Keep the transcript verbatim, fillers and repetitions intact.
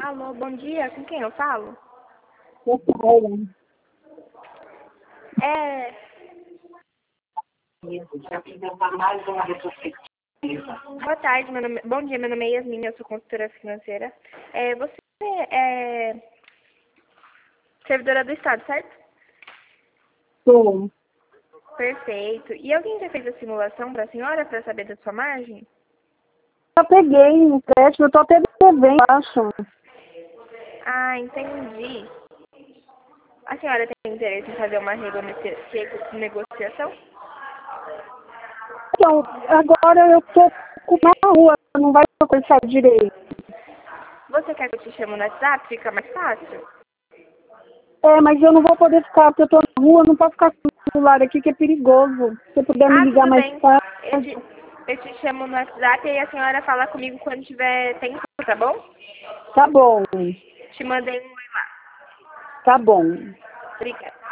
Alô, bom dia. Com quem eu falo? Eu falo. É... Mais uma retrospectiva. Boa tarde, meu nome... bom dia, meu nome é Yasmin, eu sou consultora financeira. É, você é servidora do Estado, certo? Sou. Perfeito. E alguém já fez a simulação para a senhora para saber da sua margem? Eu peguei um empréstimo, eu tô até devendo, acho. Ah, entendi. A senhora tem interesse em fazer uma regonecia- renegociação? Então, agora eu tô na rua, não vai conversar direito. Você quer que eu te chame no WhatsApp? Fica mais fácil? É, mas eu não vou poder ficar, porque eu tô na rua, não posso ficar com o celular aqui, que é perigoso. Se você puder me Ah, ligar tudo mais bem. Eu tarde. te, eu te chamo no WhatsApp e aí a senhora fala comigo quando tiver tempo, tá bom? Tá bom, Te mandei um oi lá. tá bom. Obrigada.